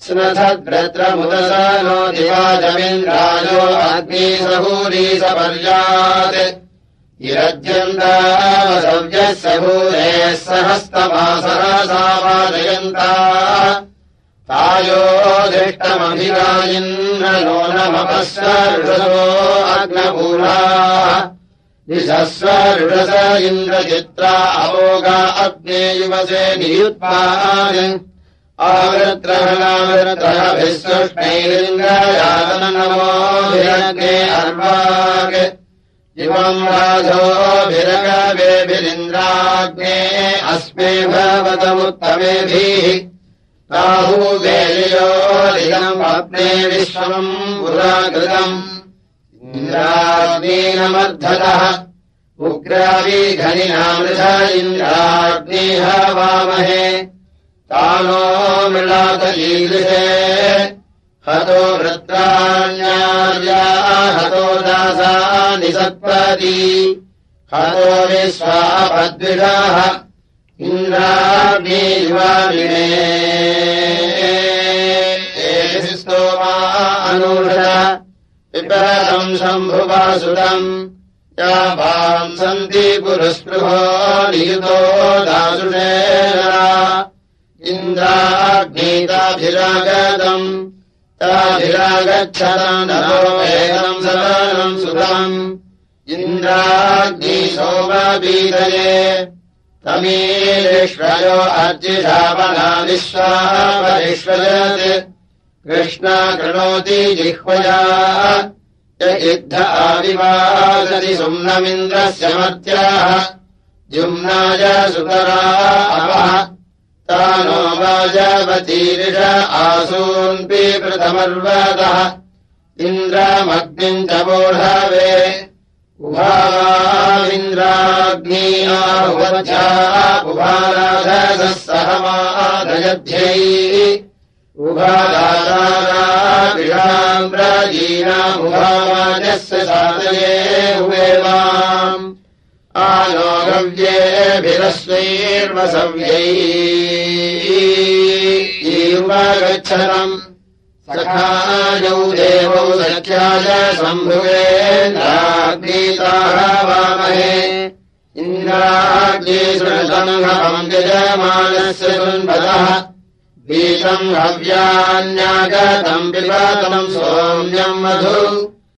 स्नथद्भ्रत्रमुदसनो दिवाजमिन्द्रायो अग्निसहूरीसपर्यात् इरज्यन्तावसव्यः सहूरेः सहस्तमासहसावादयन्ता तायो दृष्टमभिराजिन्द्रनो नमपस्वर्षसो अग्नपूर्णा दिशस्वर्षस इन्द्रचित्रा अवोगा अग्ने युवसे नियुत्पान् आवृत्रहलावृत्रः विश्वष्णैरिन्द्रयातनमोभिरग्ने अर्वाग् इवम् राधोभिरगवेभिरिन्द्राग्ने अस्मे भवतमुत्तमेभिः राहुवेलियोलिगम् अग्ने विश्वम् पुराकृतम् इन्द्राग्नेनमर्धतः उग्राविघनिनामृष इन्द्राग्नेह वामहे तानो मृळातलीदृशे हतो वृत्राण्यार्या हतो दासानि सत्पदी हतो विश्वापद्विषाः इन्द्राग्निवामिने स्तोमा अनुषा विपरतम् शम्भुवासुतम् या भाम् सन्ति पुरस्पृहो नियुतो दासुषेणा इन्द्राग्नीताभिरागतम् ताभिरागच्छतम् नरो वेदम् सवनम् सुतम् इन्द्राग्निशोमबीदये तमीलिष्वयो अर्जिषावना विश्वापरिष्वजत् कृष्णा कृणोति जिह्वया य इद्ध आविवादति सुम्नमिन्द्रस्य मर्त्याः जुम्नाय सुतरा अपः तानो वाजवतीरिष आसून्पि प्रथमर्वतः इन्द्रमग्निम् च वोढवे उभावामिन्द्राग्नी आहुवध्या उभाराधसः सहमादयध्यै उभाराराभिषाम् प्राजीनामुभावाजस्य साधये हुवेवाम् आनो गव्येभिरस्वैर्वसव्यैरुपगच्छतम् सखायौ देवौ सख्याय शम्भुवेन्द्राग्नीताः वामहे इन्द्राग्निसृतम् यजमानस्य सुन्वतः बीतम् हव्यान्यागतम् पिबतम् सोम्यम् मधु